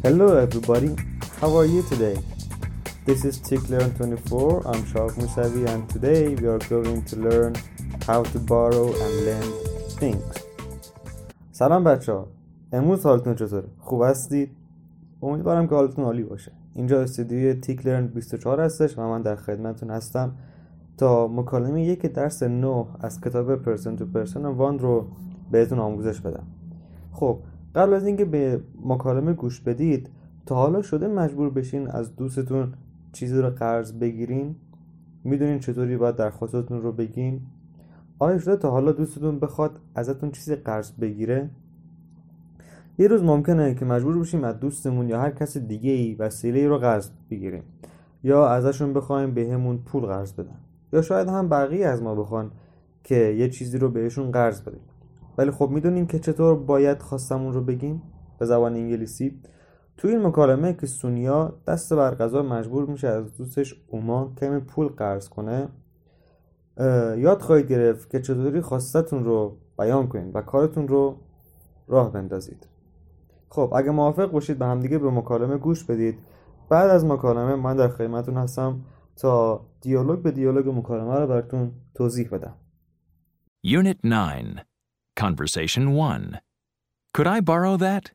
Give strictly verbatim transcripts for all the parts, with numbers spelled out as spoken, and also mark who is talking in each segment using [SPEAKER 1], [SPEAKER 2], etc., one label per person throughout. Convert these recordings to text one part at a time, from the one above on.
[SPEAKER 1] Hello everybody, how are you today? This is Ticklearn twenty-four, I'm Shark Musavi and today we are going to learn how to borrow and lend things. سلام بچه ها، امروز حالتون چطوره؟ خوب هستید؟ امیدوارم که حالتون عالی باشه. اینجا استودیوی تیکلرن بیست و چهار هستش و من در خدمتتون هستم تا مکالمه یک درس نه از کتاب پرسن تو پرسن وان رو بهتون آموزش بدم. خب قبل از اینکه به مکالمه گوش بدید، تا حالا شده مجبور بشین از دوستتون چیزی رو قرض بگیرین؟ میدونین چطوری باید درخواستتون رو بگین؟ آیا شده تا حالا دوستتون بخواد ازتون چیزی قرض بگیره؟ یه روز ممکنه که مجبور بشیم از دوستمون یا هر کس دیگه ای وسیله رو قرض بگیریم یا ازشون بخوایم بهمون پول قرض بدن، یا شاید هم بقیه از ما بخوان که یه چیزی رو بهشون قرض بدیم. ولی خب میدونیم که چطور باید خواستمون رو بگیم به زبان انگلیسی. توی این مکالمه که سونیا دست بر قضا مجبور میشه از دوستش اوما کمی پول قرض کنه، یاد خواهید گرفت که چطوری خواستتون رو بیان کنید و کارتون رو راه بندازید. خب اگه موافق باشید به همدیگه به مکالمه گوش بدید. بعد از مکالمه من در خدمتتون هستم تا دیالوگ به دیالوگ مکالمه رو براتون توضیح بدم.
[SPEAKER 2] Unit nine. Conversation one. Could I borrow that?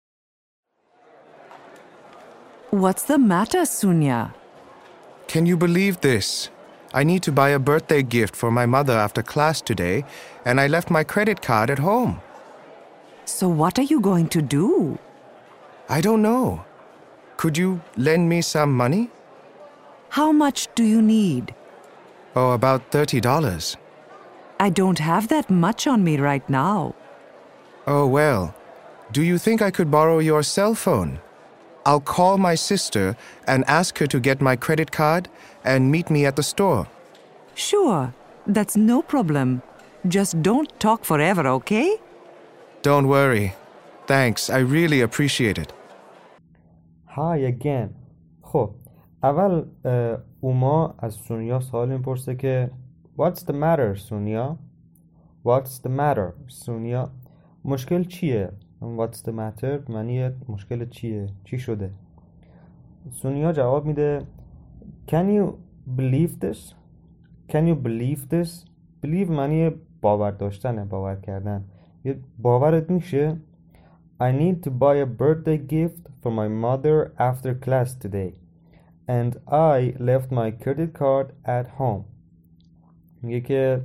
[SPEAKER 3] What's the matter, Sunya?
[SPEAKER 4] Can you believe this? I need to buy a birthday gift for my mother after class today, and I left my credit card at home.
[SPEAKER 3] So what are you going to do?
[SPEAKER 4] I don't know. Could you lend me some money?
[SPEAKER 3] How much do you need?
[SPEAKER 4] Oh, about thirty dollars.
[SPEAKER 3] I don't have that much on me right now.
[SPEAKER 4] Oh, well. Do you think I could borrow your cell phone? I'll call my sister and ask her to get my credit card and meet me at the store.
[SPEAKER 3] Sure, that's no problem. Just don't talk forever, okay?
[SPEAKER 4] Don't worry. Thanks, I really appreciate it.
[SPEAKER 1] Hi again. خب اول اوما از سونیا سوال میپرسه که What's the matter, سونیا؟ What's the matter, سونیا؟ مشکل چیه؟ What's the matter معنی مشکل چیه؟ چی شده؟ سونیا جواب میده Can you believe this? Can you believe this? Believe معنی باور داشتنه، باور کردن. باورت میشه؟ I need to buy a birthday gift for my mother after class today and I left my credit card at home. میگه که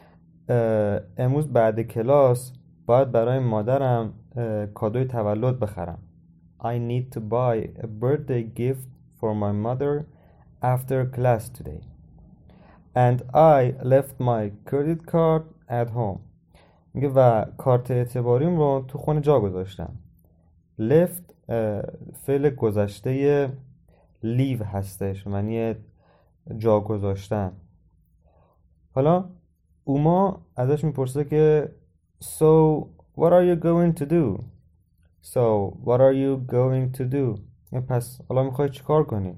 [SPEAKER 1] امروز بعد کلاس باید برای مادرم کادوی تولد بخرم. I need to buy a birthday gift for my mother after class today and I left my credit card at home. میگه و کارت اعتباریم رو تو خونه جا گذاشتم. left فعل گذشته leave هستش، معنی جا گذاشتن. حالا اوما ازش میپرسه که So what are you going to do? So what are you going to do? پس حالا میخوای چی کار کنی؟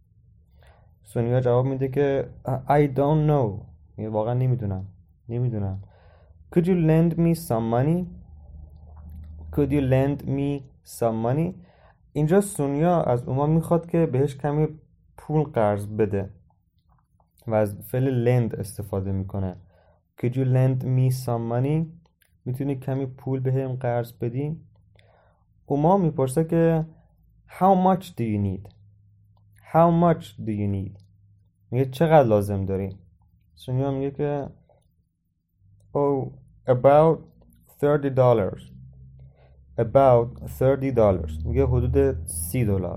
[SPEAKER 1] سونیا جواب میده که I don't know. واقعا نمیدونم نمیدونم Could you lend me some money? Could you lend me some money? اینجا سونیا از اوما میخواد که بهش کمی پول قرض بده و از فعل lend استفاده میکنه. Could you lend me some money? میتونی کمی پول بهم قرض بدی؟ اوما میپرسه که How much do you need? How much do you need? میگه چقدر لازم داری؟ سونیا میگه که Oh, about thirty dollars. About thirty dollars. میگه حدود سی دلار.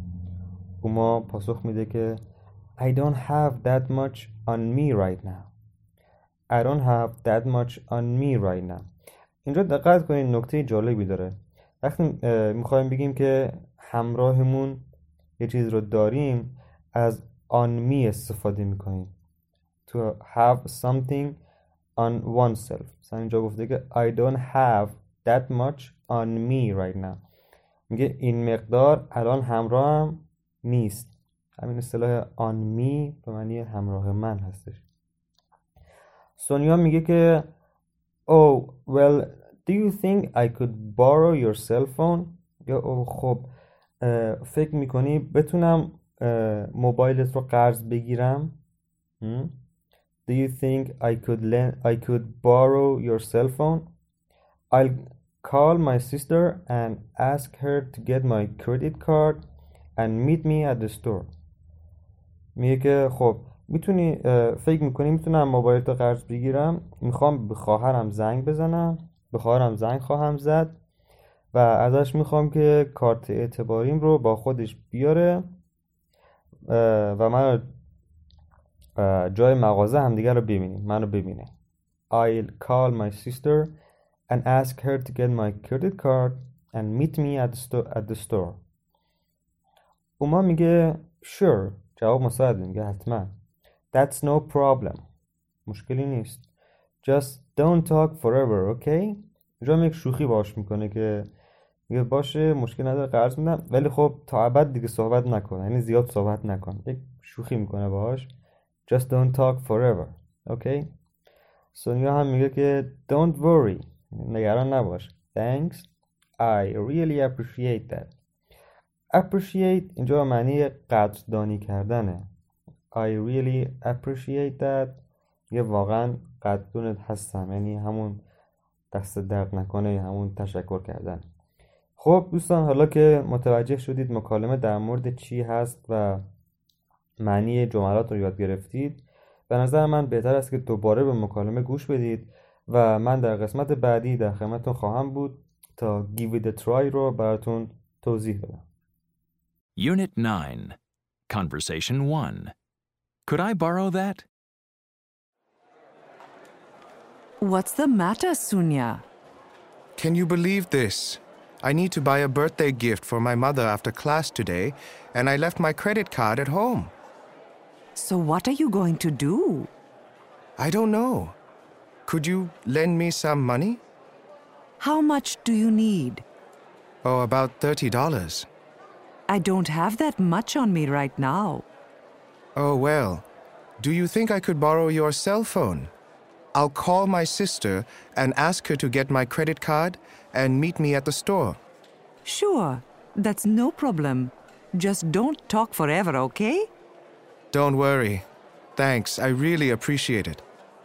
[SPEAKER 1] اوما پاسخ میده که I don't have that much on me right now. I don't have that much on me right now. اینجا دقت کنید نکته جالبی داره. وقتی میخوایم بگیم که همراهمون یه چیز رو داریم از on me استفاده میکنیم. To have something on oneself. مثلا اینجا گفته که I don't have that much on me right now. میگه این مقدار الان همراهم نیست. همین اصطلاح on me به معنی همراه من هستش. سونیا میگه که Oh, well, do you think I could borrow your cell phone? یا oh, خب فکر میکنی بتونم موبایلت رو قرض بگیرم؟ hmm? Do you think I could lend, I could borrow your cell phone? I'll call my sister and ask her to get my credit card and meet me at the store. میگه که خب میتونی فکر میکنی میتونم موبایلت رو قرض بگیرم، میخوام به خواهرم زنگ بزنم، به خواهرم زنگ خواهم زد و ازش میخوام که کارت اعتباریم رو با خودش بیاره و من جای مغازه همدیگه رو ببینیم، منو ببینه. I'll call my sister and ask her to get my credit card and meet me at the, sto- at the store. اوما میگه sure، جواب مساعد میگه حتما. That's no problem، مشکلی نیست. Just don't talk forever, okay؟ اینجا یک شوخی باش میکنه که میگه باشه مشکل نداره قرض میدم، ولی خب تا ابد دیگه صحبت نکن، یعنی زیاد صحبت نکن. یک شوخی میکنه باهاش. Just don't talk forever, okay؟ سونیا هم میگه که don't worry، نگران نباش. Thanks، I really appreciate that. appreciate اینجا معنی قدردانی کردنه. I really appreciate that، یه واقعا قدردونت هستم، یعنی همون دست درد نکنه، همون تشکر کردن. خب دوستان، حالا که متوجه شدید مکالمه در مورد چی هست و معنی جملات رو یاد گرفتید، به نظر من بهتر است که دوباره به مکالمه گوش بدید و من در قسمت بعدی در خدمتتون خواهم بود تا give it a try رو براتون توضیح بدم.
[SPEAKER 2] Unit nine, Conversation one. Could I borrow that?
[SPEAKER 3] What's the matter, Sunya?
[SPEAKER 4] Can you believe this? I need to buy a birthday gift for my mother after class today, and I left my credit card at home.
[SPEAKER 3] So what are you going to do?
[SPEAKER 4] I don't know. Could you lend me some money?
[SPEAKER 3] How much do you need?
[SPEAKER 4] Oh, about thirty dollars.
[SPEAKER 3] I don't have that much on me right now.
[SPEAKER 4] Oh, well. Do you think I could borrow your cell phone? I'll call my sister and ask her to get my credit card and meet me at the store.
[SPEAKER 3] Sure, that's no problem. Just don't talk forever, okay?
[SPEAKER 4] Don't worry. Thanks, I really appreciate it.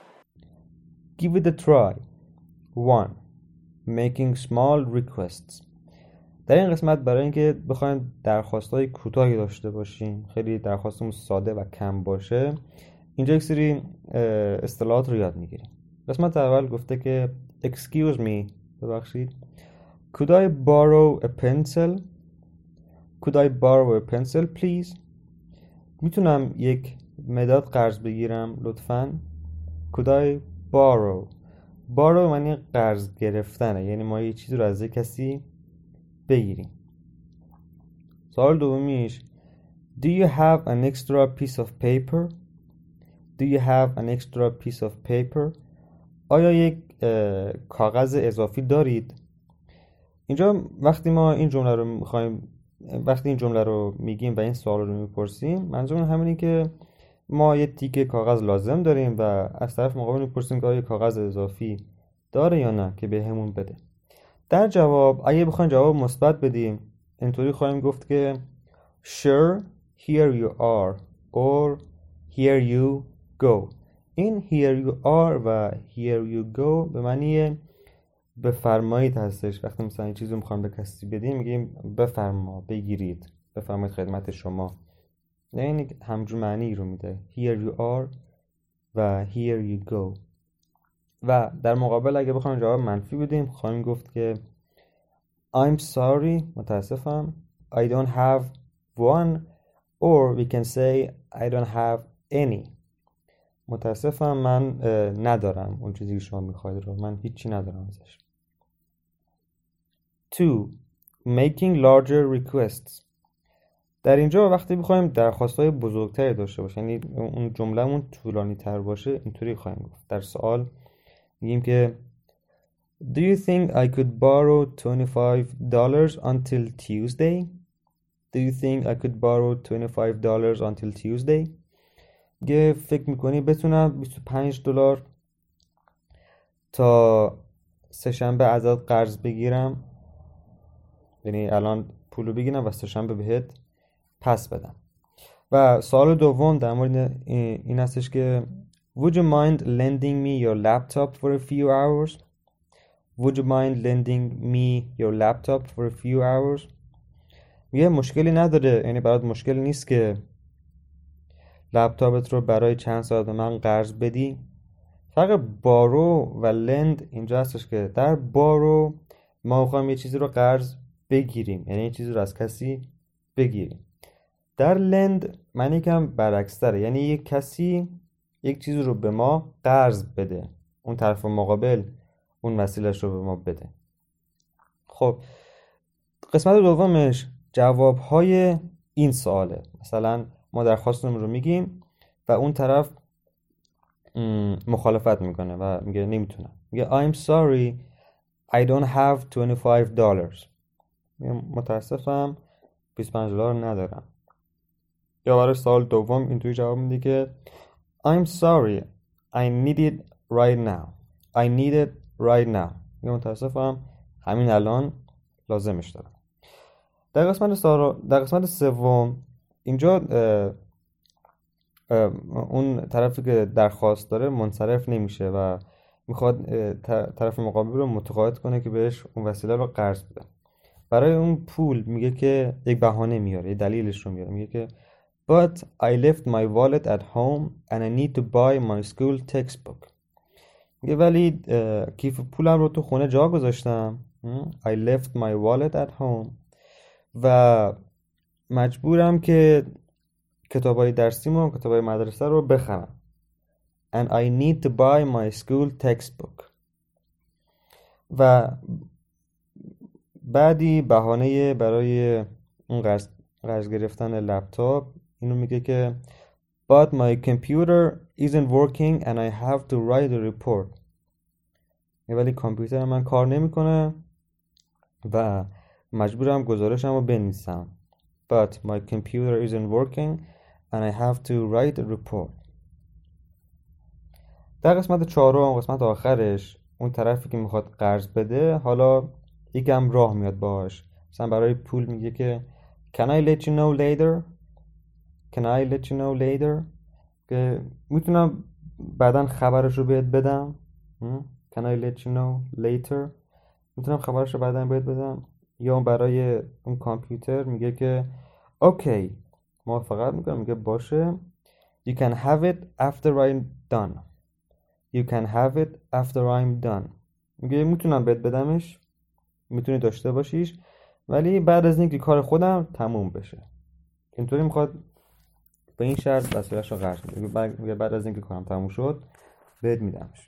[SPEAKER 1] Give it a try. one. Making small requests. در این قسمت برای اینکه بخوایم درخواست‌های کوتاهی داشته باشیم، خیلی درخواستمون ساده و کم باشه، اینجا یک سری اصطلاحات رو یاد میگیریم. قسمت اول گفته که excuse me، ببخشید. Could I borrow a pencil? Could I borrow a pencil please? میتونم یک مداد قرض بگیرم لطفاً؟ Could I borrow؟ borrow معنی قرض گرفتنه، یعنی ما یه چیزی رو از کسی بگیریم. سوال دومیش Do you have an extra piece of paper? Do you have an extra piece of paper? آیا یک کاغذ اضافی دارید؟ اینجا وقتی ما این جمله رو میخوایم وقتی این جمله رو میگیم و این سوال رو میپرسیم، منظورمون همینه که ما یه تیکه کاغذ لازم داریم و از طرف مقابل میپرسیم که آیا کاغذ اضافی داره یا نه که به همون بده. در جواب اگه بخوایم جواب مثبت بدیم، اینطوری خواهیم گفت که Sure, here you are or here you go. این here you are و here you go به معنی بفرمایید هستش. وقتی مثلا یه چیزی رو میخوایم به کسی بدیم میگیم بفرما، بگیرید، بفرمایید خدمت شما. یعنی همجور معنی رو میده. Here you are و here you go. و در مقابل اگه بخوایم جواب منفی بدیم خواهیم گفت که I'm sorry، متاسفم. I don't have one or we can say I don't have any. متاسفم من ندارم اون چیزی که شما میخواید رو، من هیچی ندارم ازش. two. Making larger requests. در اینجا وقتی بخوایم درخواست‌های بزرگتری داشته باشیم، یعنی اون جمله‌مون طولانی تر باشه، اینطوری خواهیم گفت. در سوال میگیم که Do you think I could borrow twenty-five dollars until Tuesday? Do you think I could borrow twenty-five dollars until Tuesday? یه فکر میکنی بتونم بیست و پنج دلار تا سه‌شنبه ازت قرض بگیرم؟ یعنی الان پولو بگیرم و سه‌شنبه بهت پس بدم. و سوال دوم در مورد این هستش که Would you mind lending me your laptop for a few hours? Would you mind lending me your laptop for a few hours? میگه مشکلی نداره، یعنی برات مشکل نیست که لپتاپت رو برای چند ساعت من قرض بدی. فرق بارو و لند اینجا هستش که در بارو ما میخوایم یه چیزی رو قرض بگیریم، یعنی یه چیزی رو از کسی بگیریم. در لند معنی یکم برعکس تره، یعنی یک کسی یک چیزی رو به ما قرض بده، اون طرف مقابل اون وسیله‌اش رو به ما بده. خب قسمت دومش جوابهای این سواله. مثلا ما درخواستمون رو میگیم و اون طرف مخالفت میکنه و میگه نمیتونم. میگه I'm sorry I don't have twenty-five dollars. متاسفم بیست و پنج دلار ندارم. یا برای سوال دوم اینطوری جواب میده که I'm sorry I need it right now. I need it right now. میگه متاسفم همین الان لازمش دارم. در قسمت سارا در قسمت سوم اینجا اه اه اون طرفی که درخواست داره منصرف نمیشه و میخواد طرف مقابل رو متقاعد کنه که بهش اون وسیله رو قرض بده. برای اون پول میگه که یک بهانه میاره، یه دلیلش رو میاره. میگه که But I left my wallet at home and I need to buy my school textbook. میگه ولی کیف پولم رو تو خونه جا گذاشتم. I left my wallet at home و مجبورم که کتابای درسیمو و کتابای مدرسه رو بخرم. And I need to buy my school textbook. و بعدی بهانه برای اون قرض قرض گرفتن لپتاپ اینو میگه که But my computer isn't working and I have to write a report. ولی کامپیوتر من کار نمیکنه و مجبورم گزارشم رو بنویسم. But my computer isn't working and I have to write a report. در قسمت چهارم، قسمت آخرش، اون طرفی که میخواد قرض بده حالا یکم راه میاد باش. مثلا برای پول میگه که Can I let you know later? Can I let you know later? که میتونم بعداً خبرش رو بهت بدم. Can I let you know later? میتونم خبرش رو بعداً بهت بدم. یا برای اون کامپیوتر میگه که Okay, موافقت میکنم، میگه باشه. You can have it after I'm done. You can have it after I'm done. میگه میتونم بهت بدمش، میتونی داشته باشیش، ولی بعد از اینکه کار خودم تموم بشه. اینطوری میخواد به این شرط وسیله‌اش رو قرض بده. میگه بعد از اینکه کارم تموم شد بهت میدمش.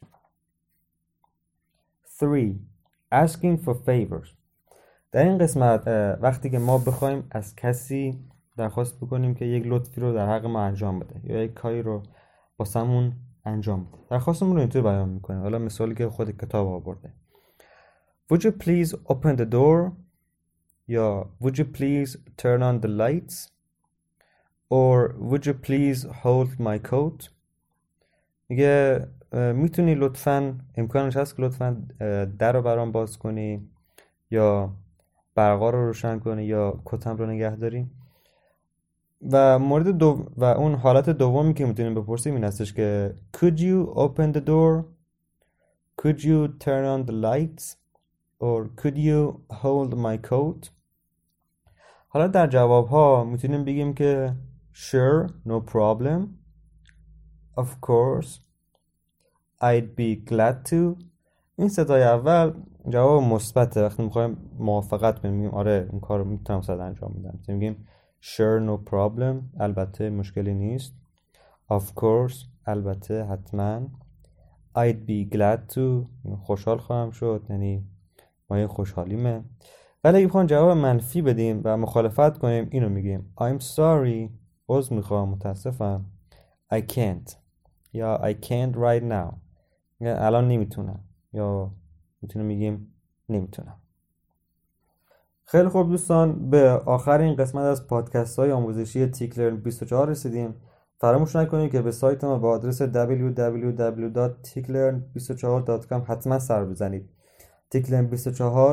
[SPEAKER 1] three. Asking for favors. در این قسمت وقتی که ما بخوایم از کسی درخواست بکنیم که یک لطفی رو در حق ما انجام بده یا یک کاری رو واسمون انجام بده، درخواستمون رو اینطوری بیان میکنیم. حالا مثالی که خود کتاب آورده. Would you please open the door? یا Would you please turn on the lights? Or would you please hold my coat? میگه میتونی لطفاً، امکانش هست که لطفاً در رو برام باز کنی یا برقا رو روشن کنی یا کتم رو نگه داری. و مورد دو و اون حالت دومی که میتونیم بپرسیم این هستش که Could you open the door? Could you turn on the lights? Or could you hold my coat? حالا در جواب ها میتونیم بگیم که Sure, no problem. Of course. I'd be glad to. این ستای اول جواب مثبته. وقتی میخوایم موافقت کنیم میگیم آره این کار رو میتونم صد انجام بدم. میگیم Sure, no problem. البته مشکلی نیست. Of course. البته حتما. I'd be glad to. خوشحال خواهم شد، یعنی مایه خوشحالیمه. ولی اگه بخوایم جواب منفی بدیم و مخالفت کنیم اینو میگیم I'm sorry. عذر میخوام، متاسفم. I can't. یا I can't right now. الان نمیتونم. یا میتونیم میگیم نمیتونم. خیلی خوب دوستان، به آخر این قسمت از پادکست های آموزشی تیکلرن بیست و چهار رسیدیم. فراموش نکنید که به سایت ما با آدرس دبلیو دبلیو دبلیو دات تیکلرن بیست و چهار دات کام حتما سر بزنید. تیکلرن بیست و چهار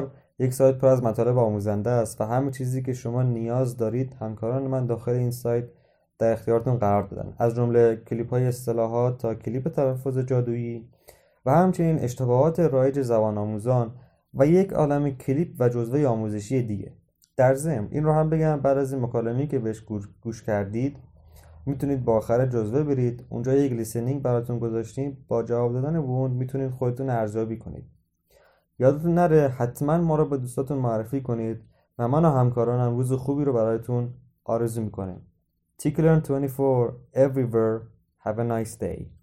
[SPEAKER 1] یک سایت پر از مطالب آموزنده است و همه چیزی که شما نیاز دارید همکاران من داخل این سایت در اختیارتون قرار دادن، از جمله کلیپ‌های اصطلاحات تا کلیپ تلفظ جادویی و همچنین اشتباهات رایج زبان آموزان و یک عالمه کلیپ و جزوه آموزشی دیگه. در ضمن این رو هم بگم بعد از این مکالمه‌ای که بهش گوش کردید میتونید با آخر جزوه برید، اونجا یک لیسنینگ براتون گذاشتیم، با جواب دادن به اون میتونید خودتون ارزیابی کنید. یادتون نره حتما ما رو به دوستاتون معرفی کنید و من و همکارانم روز خوبی رو براتون آرزو میکنیم. T K Learn twenty-four everywhere. Have a nice day.